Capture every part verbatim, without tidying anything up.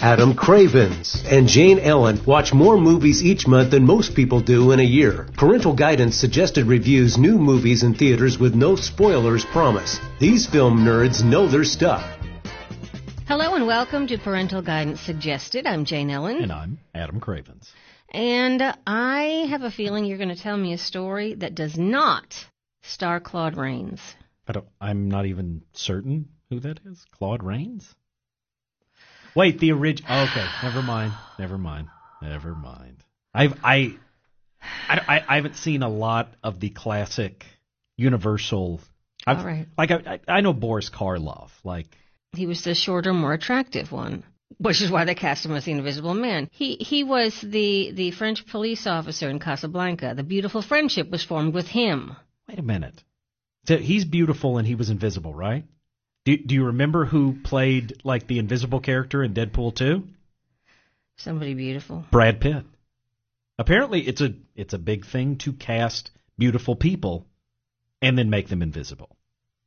Adam Cravens and Jane Ellen watch more movies each month than most people do in a year. Parental Guidance Suggested reviews new movies in theaters with no spoilers promise. These film nerds know their stuff. Hello and welcome to Parental Guidance Suggested. I'm Jane Ellen. And I'm Adam Cravens. And I have a feeling you're going to tell me a story that does not star Claude Rains. I don't, I'm not even certain who that is. Claude Rains? Wait, the original. Oh, okay, never mind. Never mind. Never mind. I've I, I, I haven't seen a lot of the classic Universal. I've, All right. Like I, I know Boris Karloff. Like he was the shorter, more attractive one, which is why they cast him as the Invisible Man. He he was the the French police officer in Casablanca. The beautiful friendship was formed with him. Wait a minute. So he's beautiful and he was invisible, right? Do, do you remember who played like the invisible character in Deadpool two? Somebody beautiful. Brad Pitt. Apparently it's a it's a big thing to cast beautiful people and then make them invisible.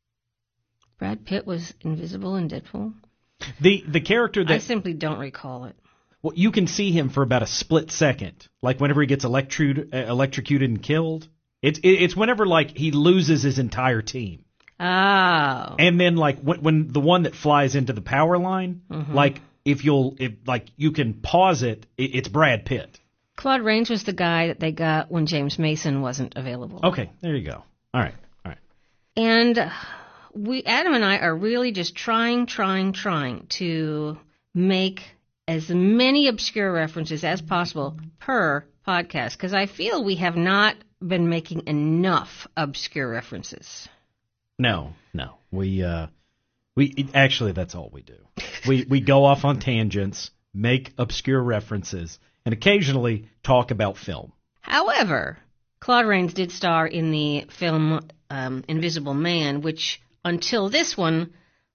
Brad Pitt was invisible in Deadpool? The the character that... I simply don't recall it. Well, you can see him for about a split second. Like whenever he gets electru- uh, electrocuted and killed. It's it, it's whenever like he loses his entire team. Oh. And then like when, when the one that flies into the power line, mm-hmm. like if you'll if like you can pause it, it, it's Brad Pitt. Claude Rains was the guy that they got when James Mason wasn't available. Okay, there you go. All right, all right. And we Adam and I are really just trying, trying, trying to make as many obscure references as possible per podcast because I feel we have not been making enough obscure references. No, no. We uh, we actually that's all we do. We we go off on tangents, make obscure references, and occasionally talk about film. However, Claude Rains did star in the film um, Invisible Man, which until this one,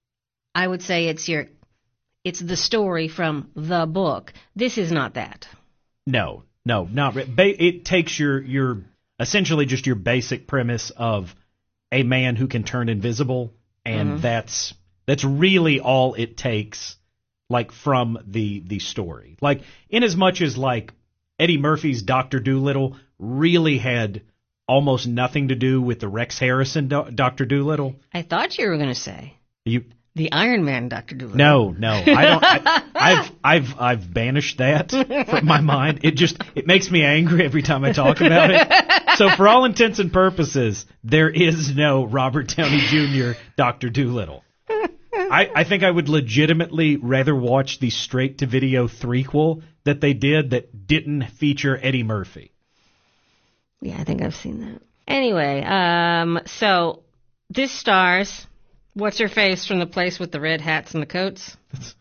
I would say it's your it's the story from the book. This is not that. No, no, not re- ba- it takes your your essentially just your basic premise of a man who can turn invisible, and mm-hmm. that's that's really all it takes, like from the the story. Like in as much as like Eddie Murphy's Doctor Dolittle really had almost nothing to do with the Rex Harrison do- Doctor Dolittle. I thought you were going to say you the Iron Man Doctor Dolittle. No, no, I don't. I, I've I've I've banished that from my mind. It just it makes me angry every time I talk about it. So for all intents and purposes, there is no Robert Downey Junior Doctor Dolittle. I, I think I would legitimately rather watch the straight-to-video threequel that they did that didn't feature Eddie Murphy. Yeah, I think I've seen that. Anyway, um, so this stars what's-her-face from the place with the red hats and the coats.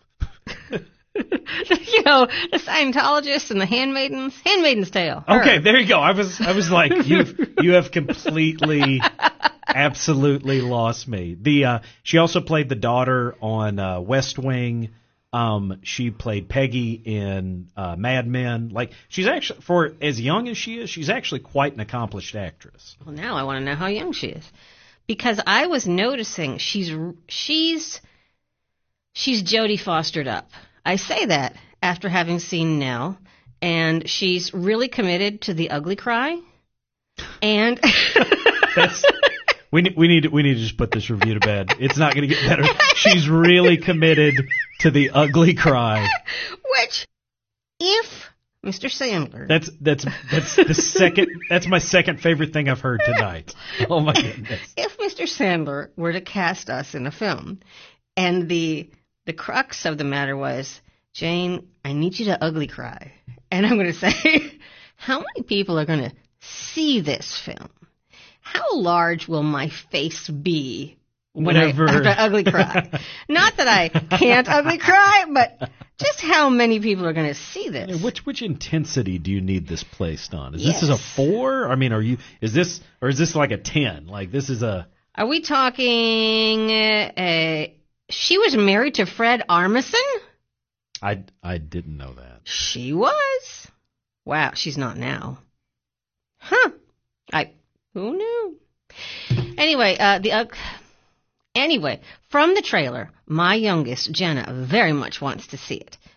You know, the Scientologists and the Handmaidens. Handmaid's Tale. Her. Okay, there you go. I was I was like, you've you have completely, absolutely lost me. The uh, she also played the daughter on uh, West Wing. Um, she played Peggy in uh, Mad Men. Like she's actually, for as young as she is, she's actually quite an accomplished actress. Well, now I want to know how young she is, because I was noticing she's she's she's Jodie Fostered up. I say that after having seen Nell, and she's really committed to The Ugly Cry. And That's, we need we need we need to just put this review to bed. It's not going to get better. She's really committed to The Ugly Cry. Which, if Mister Sandler, that's that's that's the second. That's my second favorite thing I've heard tonight. Oh my goodness! If Mister Sandler were to cast us in a film, and the The crux of the matter was, Jane, I need you to ugly cry. And I'm going to say, how many people are going to see this film? How large will my face be when Whenever. I, after I ugly cry? Not that I can't ugly cry, but just how many people are going to see this? Yeah, which which intensity do you need this placed on? Is Yes. this a four? I mean, are you? Is this or is this like a ten? Like this is a. Are we talking? Uh, a She was married to Fred Armisen? I, I didn't know that. She was. Wow, she's not now. Huh. I who knew? Anyway, uh, the uh, anyway, from the trailer, my youngest, Jenna, very much wants to see it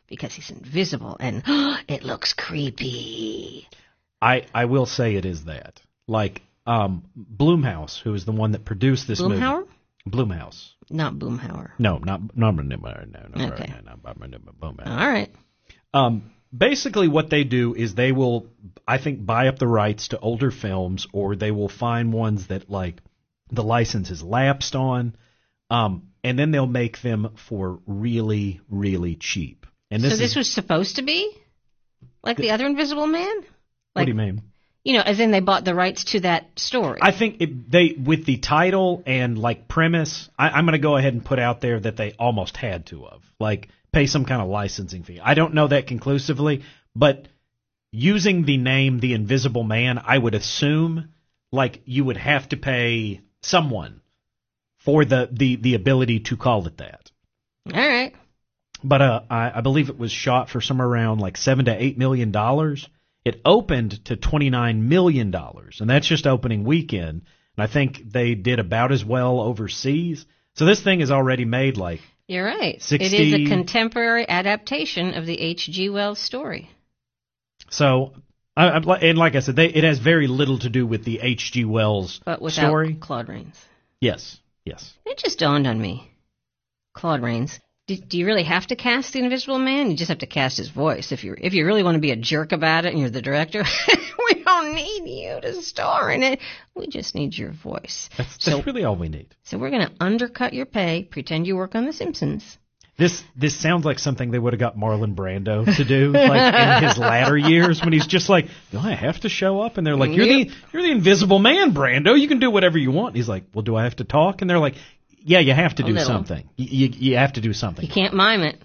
because he's invisible and it looks creepy. I, I will say it is that. Like, um, Blumhouse, who is the one that produced this Blumhauer? movie. Blumhouse. Not Boomhauer. No, not no, no, no, no, Okay. no, no, Blumhouse. All right. Um, basically, what they do is they will, I think, buy up the rights to older films, or they will find ones that like the license is lapsed on, um, and then they'll make them for really, really cheap. And this so this is, was supposed to be like the other Invisible Man? Like, what do you mean? You know, as in they bought the rights to that story. I think it, they, with the title and like premise, I, I'm going to go ahead and put out there that they almost had to have, like, pay some kind of licensing fee. I don't know that conclusively, but using the name The Invisible Man, I would assume like you would have to pay someone for the, the, the ability to call it that. All right. But uh, I, I believe it was shot for somewhere around like seven to eight million dollars. It opened to twenty-nine million dollars, and that's just opening weekend. And I think they did about as well overseas. So this thing is already made like You're right. sixty It is a contemporary adaptation of the H G. Wells story. So, I, I, and like I said, they, it has very little to do with the H G. Wells But without story. Claude Rains. Yes, yes. It just dawned on me. Claude Rains. Do, do you really have to cast the Invisible Man? You just have to cast his voice. If you if you really want to be a jerk about it and you're the director, we don't need you to star in it. We just need your voice. That's, that's so, really all we need. So we're going to undercut your pay, pretend you work on The Simpsons. This this sounds like something they would have got Marlon Brando to do, like in his latter years, when he's just like, "Do I have to show up?" And they're like, "You're Yep. the you're the Invisible Man, Brando. You can do whatever you want." And he's like, "Well, do I have to talk?" And they're like, "Yeah, you have to A do little. something. You, you you have to do something." You can't mime it.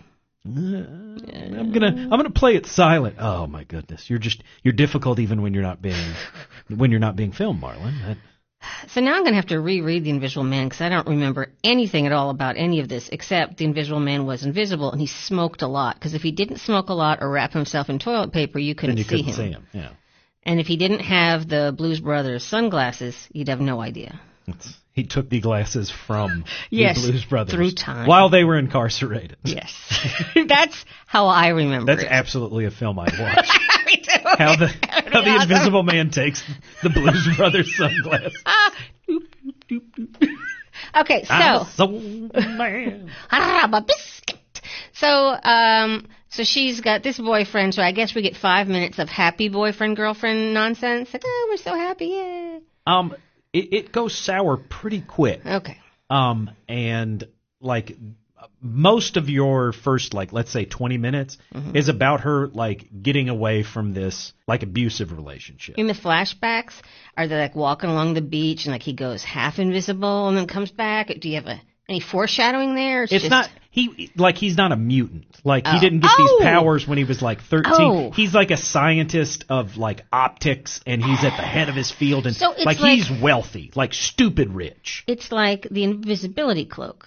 I'm gonna I'm gonna play it silent. Oh my goodness, you're just you're difficult even when you're not being when you're not being filmed, Marlon. That, So now I'm going to have to reread The Invisible Man because I don't remember anything at all about any of this except The Invisible Man was invisible and he smoked a lot. Because if he didn't smoke a lot or wrap himself in toilet paper, you couldn't, then you see, couldn't him. see him. Yeah, And if he didn't have the Blues Brothers sunglasses, you'd have no idea. It's, he took the glasses from Yes, the Blues Brothers through time. while they were incarcerated. Yes. That's how I remember That's it. absolutely a film I'd watch. Me too. How the That'd be how the awesome. Invisible Man takes the Blues Brothers sunglasses. Ah, doop, doop, doop, doop. Okay, I'm so a soul man. I'm a biscuit. So, um, so she's got this boyfriend. So I guess we get five minutes of happy boyfriend girlfriend nonsense. Like, oh, we're so happy, yeah. Um, it, it goes sour pretty quick. Okay. Um, and like most of your first, like, let's say twenty minutes Mm-hmm. is about her, like, getting away from this, like, abusive relationship. In the flashbacks, are they like walking along the beach and like he goes half invisible and then comes back? Do you have a, any foreshadowing there? It's just, not, he, like, he's not a mutant. Like, he Oh. didn't get Oh! these powers when he was, like, thirteen. Oh. He's, like, a scientist of, like, optics, and he's at the head of his field, and, So it's like, like- he's wealthy, like, stupid rich. It's like the invisibility cloak.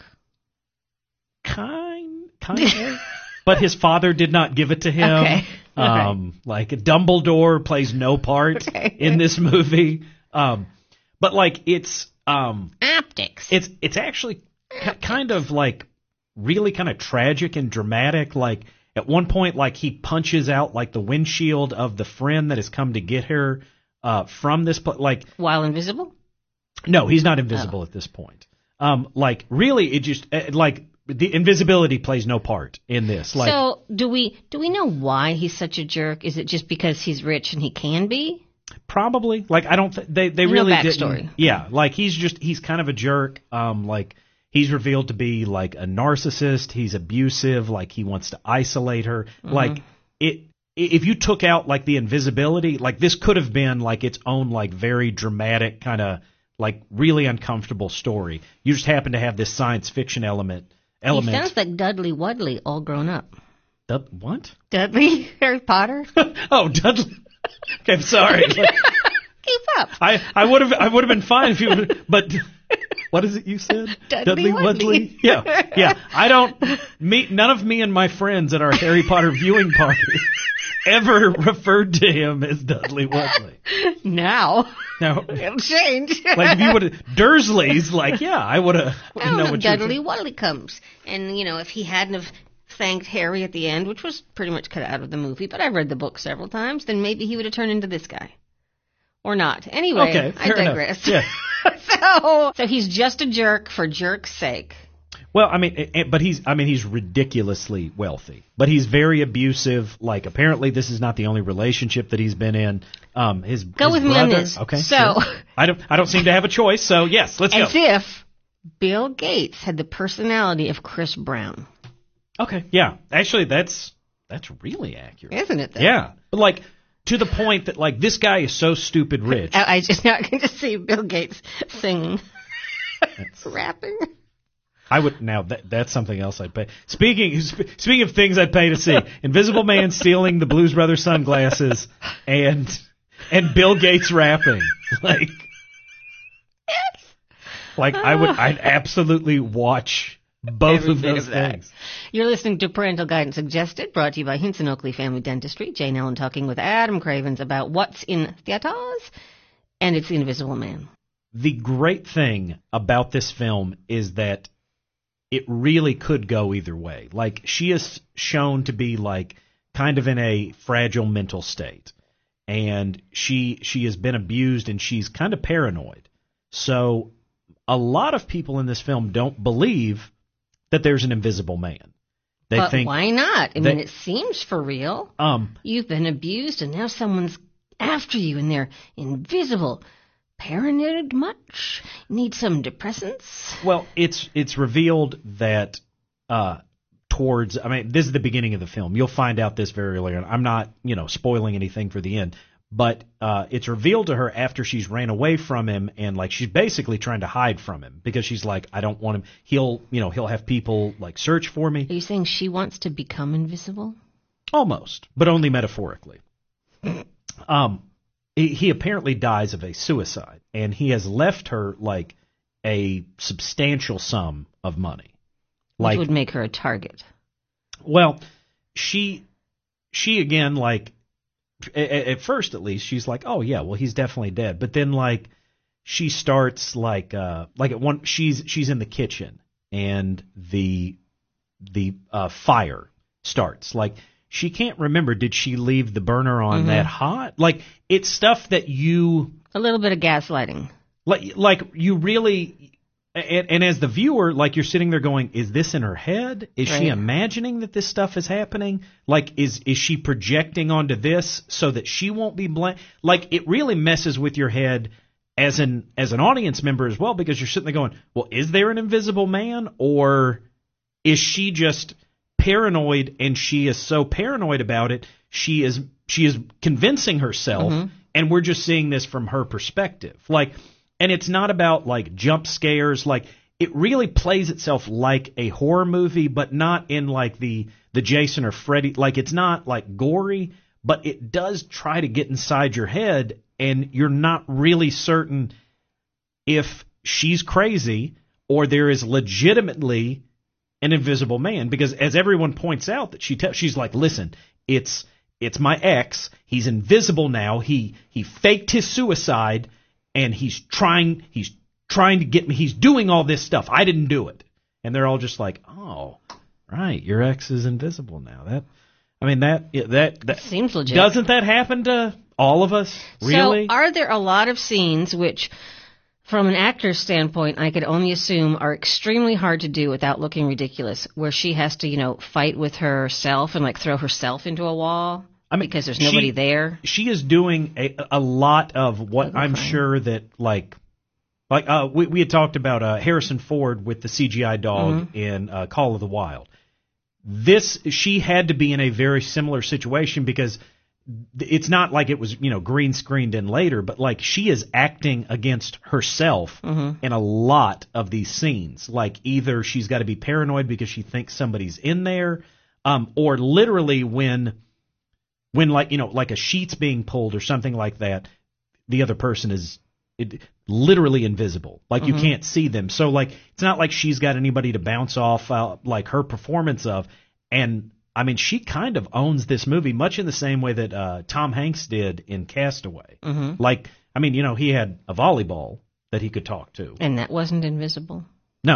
Kind, kind of. But his father did not give it to him. Okay. Um, like Dumbledore plays no part Okay. in this movie. Um, but like it's um, Optics. it's it's actually k- kind of like really kind of tragic and dramatic. Like at one point, like he punches out like the windshield of the friend that has come to get her uh, from this. Pl- like While invisible? no, he's not invisible at this point. Um, like really, it just uh, like. The invisibility plays no part in this. Like, So do we do we know why he's such a jerk? Is it just because he's rich and he can be? probably. Like, I don't. Th- they they No really backstory. didn't. Yeah, like he's just he's kind of a jerk. Um, like he's revealed to be like a narcissist. He's abusive. Like he wants to isolate her. Mm-hmm. Like it. If you took out like the invisibility, like this could have been like its own like very dramatic kind of like really uncomfortable story. You just happen to have this science fiction element. Element. He sounds like Dudley Wudley all grown up. Dud- what? Dudley Harry Potter? Oh, Dudley. Okay, I'm sorry. Like, Keep up. I, I would have I would have been fine if you would, but what is it you said? Dudley Wudley. Yeah, yeah. I don't. Me, none of me and my friends at our Harry Potter viewing party ever referred to him as Dudley Wudley. Now. Now, It'll change. like if you would have Dursley's, like yeah, I would have. I don't know know. what you were Dudley saying. Wudley comes. And, you know, if he hadn't have thanked Harry at the end, which was pretty much cut out of the movie, but I've read the book several times, then maybe he would have turned into this guy. Or not. Anyway, okay, I digress. Yeah. so, so he's just a jerk for jerk's sake. Well, I mean, it, but he's, I mean, he's ridiculously wealthy, but he's very abusive. Like, apparently this is not the only relationship that he's been in. Um, his Go his with brother, me on this. Okay. So, sure. I don't, I don't seem to have a choice. So yes, let's as go. if Bill Gates had the personality of Chris Brown. Okay. Yeah. Actually, that's, that's really accurate. Isn't it, though? Yeah. But like, to the point that like, this guy is so stupid rich. I, I just now can just see Bill Gates singing, rapping. I would now that that's something else I'd pay. Speaking sp- speaking of things I'd pay to see, Invisible Man stealing the Blues Brothers sunglasses and and Bill Gates rapping. Like Yes. like I would I'd absolutely watch both Every of bit those of that. things. You're listening to Parental Guidance Suggested, brought to you by Hinson Oakley Family Dentistry. Jane Ellen talking with Adam Cravens about what's in theaters, and it's The Invisible Man. The great thing about this film is that it really could go either way. Like, she is shown to be like kind of in a fragile mental state, and she she has been abused and she's kind of paranoid. So a lot of people in this film don't believe that there's an invisible man. They but think why not? I they- mean, it seems for real. um You've been abused, and now someone's after you, and they're invisible. Paranoid much? Need some depressants? well, it's it's revealed that uh towards I mean, this is the beginning of the film. You'll find out this very early on. I'm not, you know, spoiling anything for the end. But uh, it's revealed to her after she's ran away from him, and like she's basically trying to hide from him because she's like, I don't want him. He'll, you know, he'll have people like search for me. Are you saying she wants to become invisible? Almost, but only metaphorically. um, he, he apparently dies of a suicide, and he has left her like a substantial sum of money. Which Like, would make her a target. well, she, she again like. At first, at least, she's like, "Oh yeah, well he's definitely dead." But then, like, she starts like, uh, like at one, she's she's in the kitchen and the the uh, fire starts. Like, she can't remember. Did she leave the burner on Mm-hmm. that hot? Like, it's stuff that you A little bit of gaslighting. like. Like you really. And, and as the viewer, like, you're sitting there going, is this in her head? Is she Right. imagining that this stuff is happening? Like, is is she projecting onto this so that she won't be blamed? Like, it really messes with your head as an as an audience member as well, because you're sitting there going, well, is there an invisible man, or is she just paranoid, and she is so paranoid about it, she is she is convincing herself, Mhm. and we're just seeing this from her perspective. Like, and it's not about like jump scares. Like, it really plays itself like a horror movie, but not in like the the Jason or Freddy. Like, it's not like gory, but it does try to get inside your head, and you're not really certain if she's crazy or there is legitimately an invisible man. Because as everyone points out, that she te- she's like, listen, it's it's my ex. He's invisible now. He he faked his suicide. And he's trying, he's trying to get me, he's doing all this stuff. I didn't do it. And they're all just like, oh, right, your ex is invisible now. That, I mean, that, that, that Seems legit. doesn't that happen to all of us? Really? So, are there a lot of scenes which, from an actor's standpoint, I could only assume are extremely hard to do without looking ridiculous, where she has to, you know, fight with herself and like throw herself into a wall? I mean, because there's she- nobody there. She is doing a, a lot of what I'm crying. sure that, like, like uh, we, we had talked about uh, Harrison Ford with the C G I dog Mm-hmm. in uh, Call of the Wild. This, she had to be in a very similar situation because it's not like it was, you know, green screened in later, but like she is acting against herself Mm-hmm. in a lot of these scenes. Like, either she's got to be paranoid because she thinks somebody's in there, um, or literally when. When, like, you know, like a sheet's being pulled or something like that, the other person is it, literally invisible. Like, Mm-hmm. you can't see them. So, like, it's not like she's got anybody to bounce off, uh, like, her performance of. And, I mean, she kind of owns this movie, much in the same way that uh, Tom Hanks did in Castaway. Mm-hmm. Like, I mean, you know, he had a volleyball that he could talk to. And that wasn't invisible. No.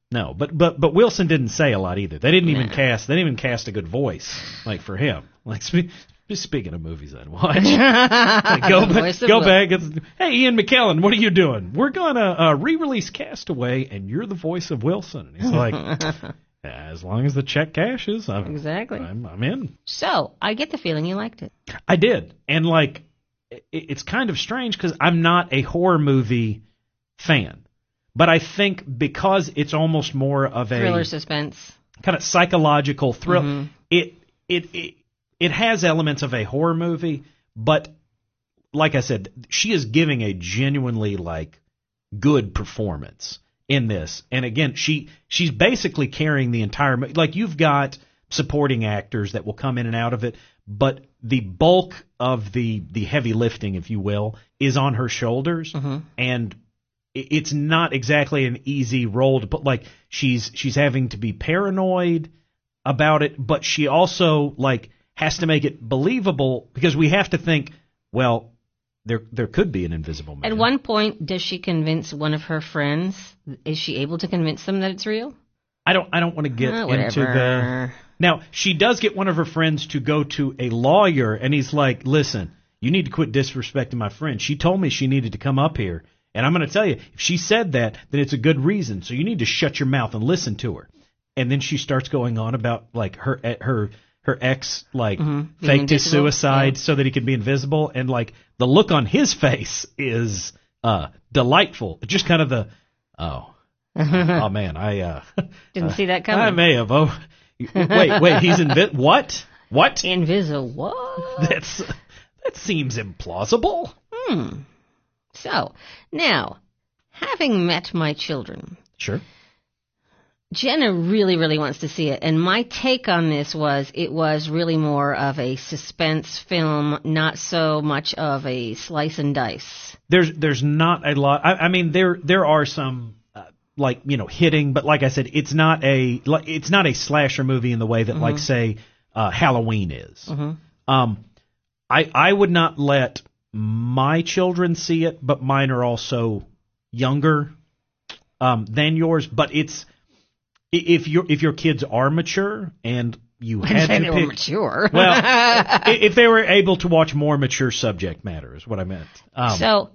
No, but but but Wilson didn't say a lot either. They didn't even Nah. cast. They didn't even cast a good voice like for him. Like spe- speaking of movies I'd watch, like, go The ba- voice of go Wil- back. It's, hey, Ian McKellen, what are you doing? We're gonna uh, re-release Castaway, and you're the voice of Wilson. And he's like, as long as the check cashes, I'm, Exactly. I'm, I'm in. So I get the feeling you liked it. I did, and like it, it's kind of strange because I'm not a horror movie fan. But I think because it's almost more of a Thriller, suspense. kind of psychological thrill, Mm-hmm. it, it it it has elements of a horror movie. But like I said, she is giving a genuinely like good performance in this. And again, she she's basically carrying the entire movie. Like you've got supporting actors that will come in and out of it, but the bulk of the the heavy lifting, if you will, is on her shoulders. Mm-hmm. And it's not exactly an easy role to put. Like she's she's having to be paranoid about it, but she also like has to make it believable because we have to think, well, there there could be an invisible man. At one point, does she convince one of her friends? Is she able to convince them that it's real? I don't I don't want to get Ah, into the. whatever. Now she does get one of her friends to go to a lawyer, and he's like, "Listen, you need to quit disrespecting my friend. She told me she needed to come up here." And I'm going to tell you, if she said that, then it's a good reason. So you need to shut your mouth and listen to her. And then she starts going on about like her her her ex like Mm-hmm. faked his invisible? suicide Yeah. so that he could be invisible, and like the look on his face is uh delightful. Just kind of the oh oh man, I uh, Didn't uh, see that coming. I may have. Oh, wait, wait, he's invi- what? What? Invisible. What? That's that seems implausible. Hmm. So, now, having met my children, Sure. Jenna really, really wants to see it. And my take on this was it was really more of a suspense film, not so much of a slice and dice. There's there's not a lot. I, I mean, there there are some uh, like you know hitting, but like I said, it's not a like, it's not a slasher movie in the way that Mm-hmm. like say uh, Halloween is. Mm-hmm. Um, I I would not let my children see it, but mine are also younger um, than yours. But it's i- if your if your kids are mature and you had Say to they were pick, mature. well, i- if they were able to watch more mature subject matter is what I meant. Um, So,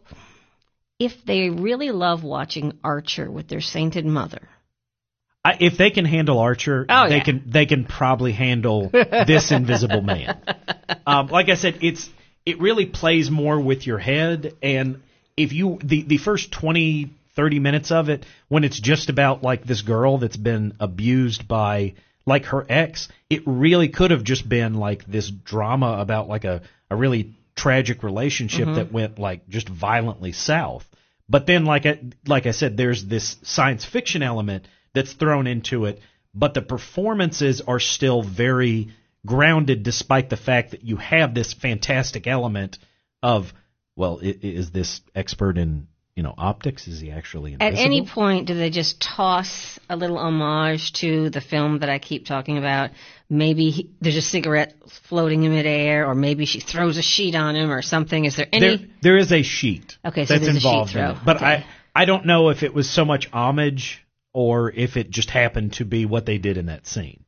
if they really love watching Archer with their sainted mother, I, if they can handle Archer, Oh, they yeah. can they can probably handle this Invisible Man. Um, like I said, it's it really plays more with your head, and if you the the first twenty, thirty minutes of it, when it's just about like this girl that's been abused by like her ex, it really could have just been like this drama about like a a really tragic relationship Mm-hmm. that went like just violently south. But then, like I, like I said, there's this science fiction element that's thrown into it, but the performances are still very grounded despite the fact that you have this fantastic element of, well, i- is this expert in, you know, optics? Is he actually invisible? at any point, do they just toss a little homage to the film that I keep talking about? Maybe he, there's a cigarette floating in midair, or maybe she throws a sheet on him or something. Is there any? There, there is a sheet Okay, so that's there's a sheet involved in throw. it, but Okay. I, I don't know if it was so much homage or if it just happened to be what they did in that scene.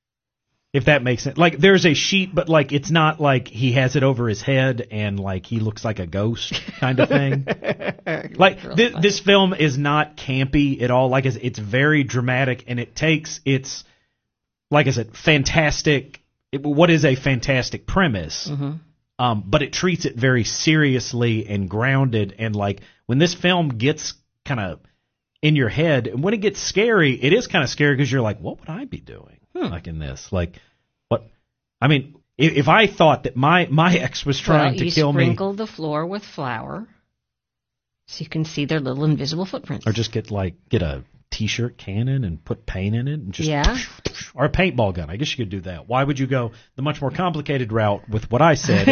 If that makes sense. Like, there's a sheet, but, like, it's not like he has it over his head and, like, he looks like a ghost kind of thing. Like, thi- this film is not campy at all. Like, it's, it's very dramatic, and it takes its, like I said, fantastic, it, what is a fantastic premise, Mm-hmm. um, but it treats it very seriously and grounded. And, like, when this film gets kind of in your head, and when it gets scary, it is kind of scary because you're like, what would I be doing? Hmm. Like in this, like, what? I mean, if, if I thought that my my ex was trying well, to you kill me, sprinkle the floor with flour, so you can see their little invisible footprints. or just get like get a t-shirt cannon and put paint in it, and just Yeah. or a paintball gun. I guess you could do that. Why would you go the much more complicated route with what I said?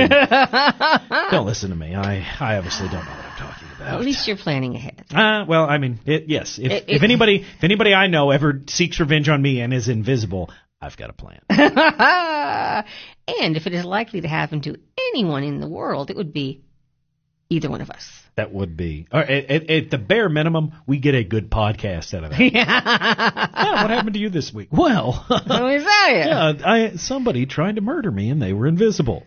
And don't listen to me. I I obviously don't know what I'm talking about. At least you're planning ahead. Uh, well, I mean, it, yes. If, It- if it- anybody, if anybody I know ever seeks revenge on me and is invisible, I've got a plan. And if it is likely to happen to anyone in the world, it would be either one of us. That would be. Or at, at, at the bare minimum, we get a good podcast out of that. Yeah. Yeah, what happened to you this week? Well, Let me tell you. yeah, I, somebody tried to murder me and they were invisible.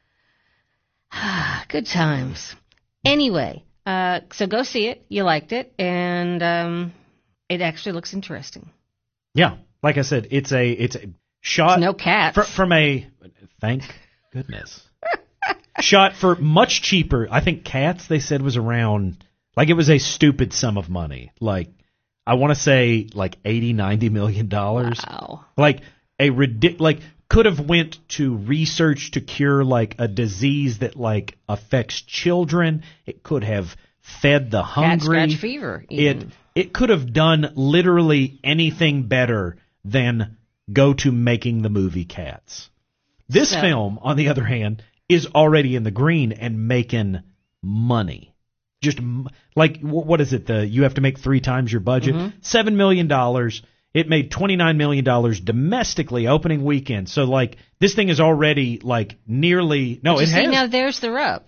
Good times. Anyway, uh, so go see it. You liked it, and um, it actually looks interesting. Yeah, like I said, it's a it's a shot. No cats. fr- from a. Thank goodness. Shot for much cheaper. I think Cats, they said, was around, like it was a stupid sum of money. Like, I want to say like eighty, ninety million dollars. Wow. Like a ridic- like could have went to research to cure like a disease that like affects children. It could have fed the Cat hungry. scratch fever. It Even. it could have done literally anything better than go to making the movie Cats. This So- film, on the other hand, is already in the green and making money. Just m- like, wh- what is it? The you have to make three times your budget. Mm-hmm. Seven million dollars. It made twenty-nine million dollars domestically opening weekend. So like this thing is already like nearly no. But It you see, has. now there's the rub.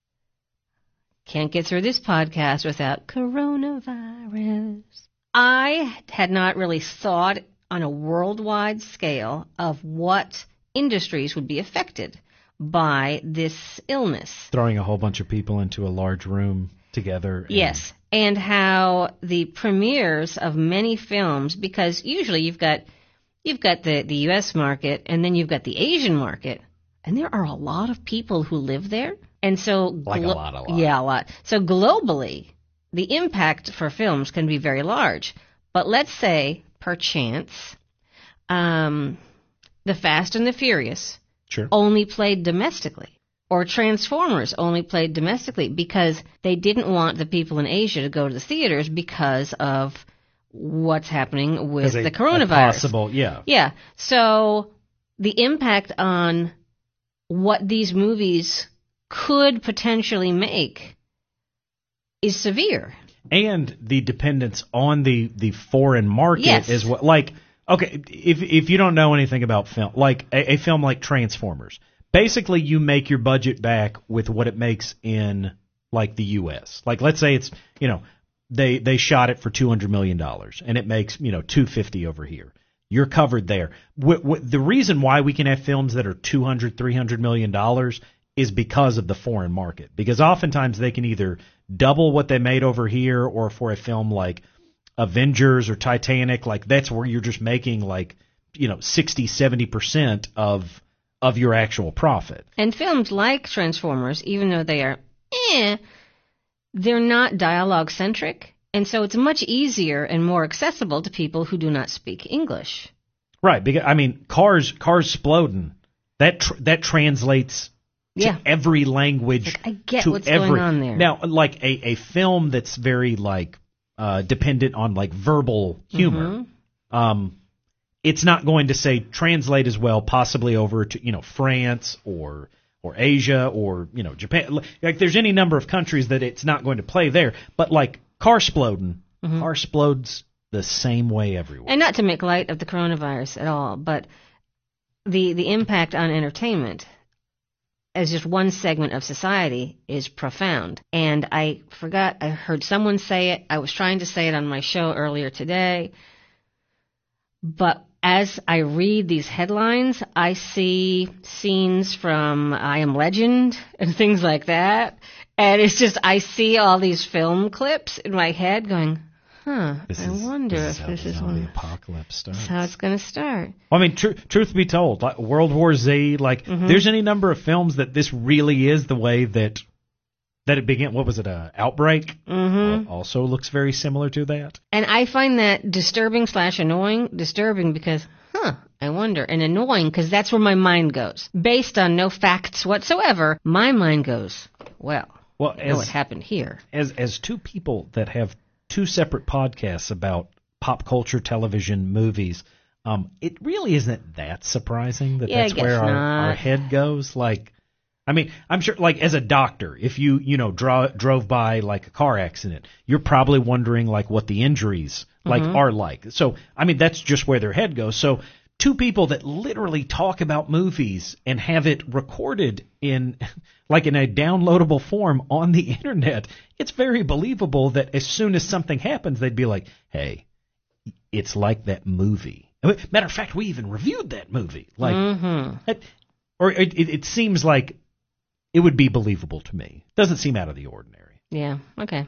Can't get through this podcast without coronavirus. I had not really thought on a worldwide scale of what industries would be affected by this illness. Throwing a whole bunch of people into a large room together. and- Yes, and how the premieres of many films, because usually you've got you've got the, the U S market and then you've got the Asian market, and there are a lot of people who live there, and so Like a lot, a lot. yeah, a lot. So globally, the impact for films can be very large. But let's say, perchance, um, The Fast and the Furious Sure. only played domestically, or Transformers only played domestically, because they didn't want the people in Asia to go to the theaters because of what's happening with As a- the a coronavirus. possible, yeah. Yeah. So the impact on what these movies could potentially make is severe. And the dependence on the, the foreign market Yes. is what, like, okay, if if you don't know anything about film, like a, a film like Transformers, basically you make your budget back with what it makes in like the U S. Like, let's say it's, you know, they they shot it for two hundred million dollars and it makes, you know, two hundred fifty over here. You're covered there. W- w- the reason why we can have films that are two hundred, three hundred million dollars is because of the foreign market. Because oftentimes they can either double what they made over here, or for a film like Avengers or Titanic, like that's where you're just making like, you know, sixty, seventy percent of of your actual profit. And films like Transformers, even though they are eh, they're not dialogue centric, and so it's much easier and more accessible to people who do not speak English. Right, because I mean, cars cars sploding, that tr- that translates to Yeah. every language. Like, I get to what's every, going on there. Now, like a, a film that's very like uh, dependent on like verbal humor, Mm-hmm. um, it's not going to say translate as well, possibly over to you know France or or Asia or you know Japan. Like there's any number of countries that it's not going to play there, but like car sploding, Mm-hmm. car splodes the same way everywhere. And not to make light of the coronavirus at all, but the the impact on entertainment as just one segment of society is profound. And I forgot, I heard someone say it. I was trying to say it on my show earlier today. But as I read these headlines, I see scenes from I Am Legend and things like that. And it's just, I see all these film clips in my head going, huh, This I is- wonder this is if how this the is zombie one. apocalypse starts. That's how it's going to start. I mean, tr- truth be told, like World War Z, like Mm-hmm. there's any number of films that this really is the way that that it began. What was it? Uh, Outbreak. Mm-hmm. Al- Also looks very similar to that. And I find that disturbing slash annoying. Disturbing because, huh, I wonder. And annoying because that's where my mind goes. Based on no facts whatsoever, my mind goes, well, Well, I know what as happened here. as as two people that have two separate podcasts about pop culture, television, movies, um, it really isn't that surprising that Yeah, I that's guess where our, not. our head goes. Like, I mean, I'm sure, like, as a doctor, if you, you know, draw, drove by, like, a car accident, you're probably wondering, like, what the injuries, like, Mm-hmm. are like. So, I mean, that's just where their head goes. So, two people that literally talk about movies and have it recorded in, like in a downloadable form on the internet, it's very believable that as soon as something happens, they'd be like, hey, it's like that movie. Matter of fact, we even reviewed that movie. Like, Mm-hmm. it, or it, it, it seems like it would be believable to me. Doesn't seem out of the ordinary. Yeah, okay.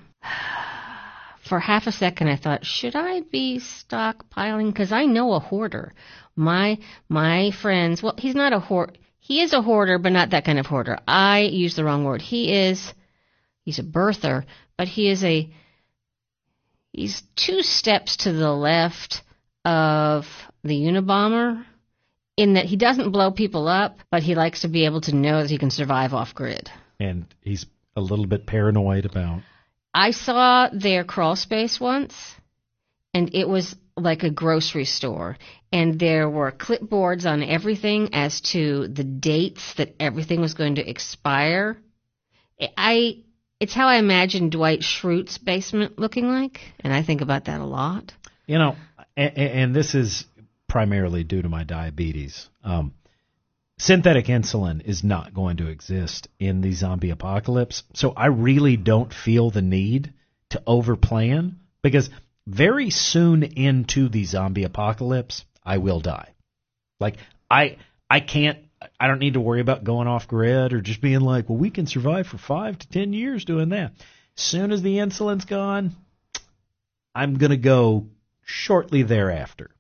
For half a second, I thought, should I be stockpiling? Because I know a hoarder. My my friends, well, he's not a hoarder. He is a hoarder, but not that kind of hoarder. I used the wrong word. He is, he's a birther, but he is a, he's two steps to the left of the Unabomber in that he doesn't blow people up, but he likes to be able to know that he can survive off-grid. And he's a little bit paranoid about... I saw their crawl space once, and it was like a grocery store. And there were clipboards on everything as to the dates that everything was going to expire. I, it's how I imagine Dwight Schrute's basement looking like, and I think about that a lot. You know, and, and this is primarily due to my diabetes. Um, synthetic insulin is not going to exist in the zombie apocalypse, so I really don't feel the need to overplan, because very soon into the zombie apocalypse, I will die. Like, I I can't, I don't need to worry about going off grid or just being like, well, we can survive for five to ten years doing that. As soon as the insulin's gone, I'm going to go shortly thereafter.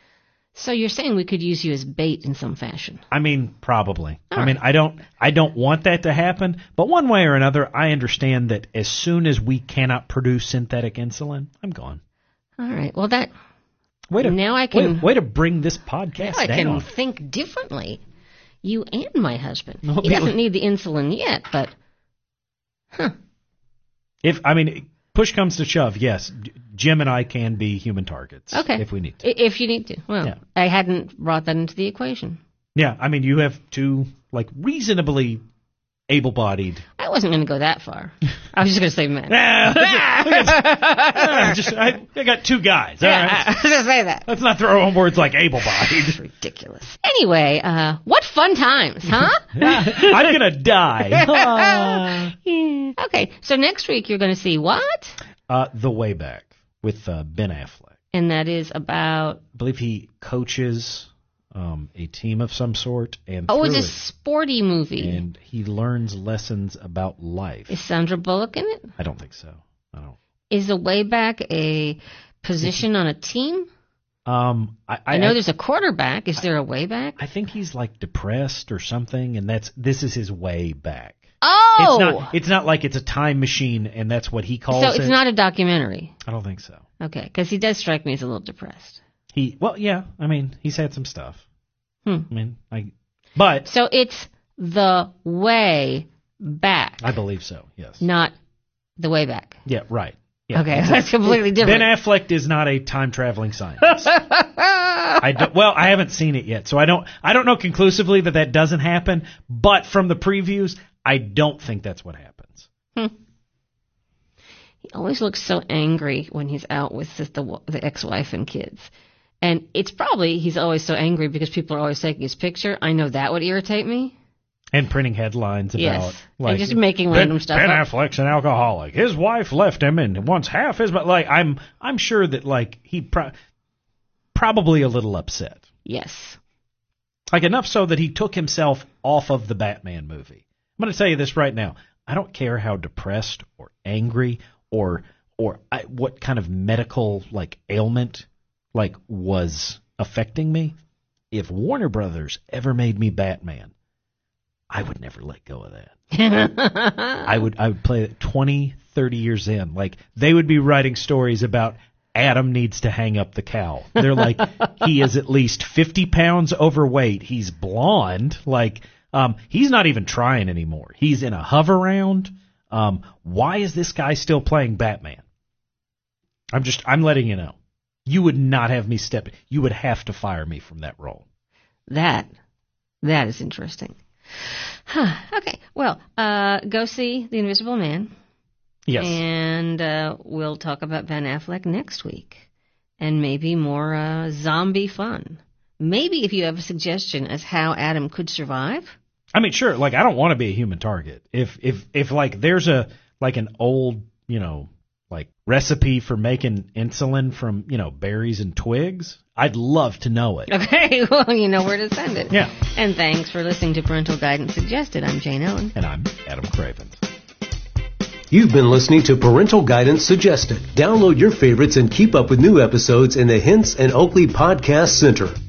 So you're saying we could use you as bait in some fashion? I mean, probably. All I mean, right. I don't I don't want that to happen, but one way or another, I understand that as soon as we cannot produce synthetic insulin, I'm gone. All right. Well, that Way to, now I can way, way to bring this podcast now I down. can think differently. You and my husband. No, He doesn't need the insulin yet, but huh? If I mean, push comes to shove, yes, Jim and I can be human targets. Okay. If we need to. I- If you need to. Well, Yeah. I hadn't brought that into the equation. Yeah, I mean, you have two like reasonably able-bodied. I wasn't going to go that far. I was just going to say men. Nah, I, got, just, I, I got two guys. All Yeah, right. I was going to say that. Let's not throw on words like able-bodied. It's ridiculous. Anyway, uh, what fun times, huh? I'm gonna die. Ah. Yeah. Okay, so next week you're going to see what? uh, the Way Back with uh, Ben Affleck. And that is about... I believe he coaches um, a team of some sort, and Oh, it's through a sporty movie. it, and he learns lessons about life. Is Sandra Bullock in it? I don't think so. I don't. Is the way back a position on a team? Um, I, I, I know there's a quarterback. Is there a way back? I think he's like depressed or something, and that's this is his way back. Oh! It's not. It's not like it's a time machine, and that's what he calls So it. it's not a documentary. I don't think so. Okay, because he does strike me as a little depressed. He well, yeah. I mean, he's had some stuff. Hmm. I mean, I. But So it's the way back, I believe so. Yes. not the way back. Yeah. Right. Yeah. Okay, that's completely different. Ben Affleck is not a time traveling scientist. I don't, well, I haven't seen it yet, so I don't. I don't know conclusively that that doesn't happen. But from the previews, I don't think that's what happens. Hmm. He always looks so angry when he's out with the, the, the ex-wife and kids. And it's probably he's always so angry because people are always taking his picture. I know that would irritate me. And printing headlines about Yes. like And just making Ben, random stuff Ben up. Affleck's an alcoholic. His wife left him and wants half his. But like, I'm I'm sure that like he pro- probably a little upset. Yes. Like enough so that he took himself off of the Batman movie. I'm going to tell you this right now. I don't care how depressed or angry or or I, what kind of medical like ailment like was affecting me. If Warner Brothers ever made me Batman, I would never let go of that. I would I would play it twenty, thirty years in. Like they would be writing stories about Adam needs to hang up the cowl. They're like, he is at least fifty pounds overweight. He's blonde. Like, um, he's not even trying anymore. He's in a hover round. Um, why is this guy still playing Batman? I'm just, I'm letting you know. You would not have me step, you would have to fire me from that role. That, that is interesting. Huh. Okay, well, uh, go see The Invisible Man. Yes. And uh, we'll talk about Ben Affleck next week. And maybe more uh, zombie fun. maybe if you have a suggestion as how Adam could survive. I mean, sure. Like, I don't want to be a human target. If if if like there's a like an old, you know, like recipe for making insulin from, you know, berries and twigs, I'd love to know it. Okay, well, you know where to send it. Yeah. And thanks for listening to Parental Guidance Suggested. I'm Jane Ellen. And I'm Adam Cravens. You've been listening to Parental Guidance Suggested. Download your favorites and keep up with new episodes in the Hints and Oakley Podcast Center.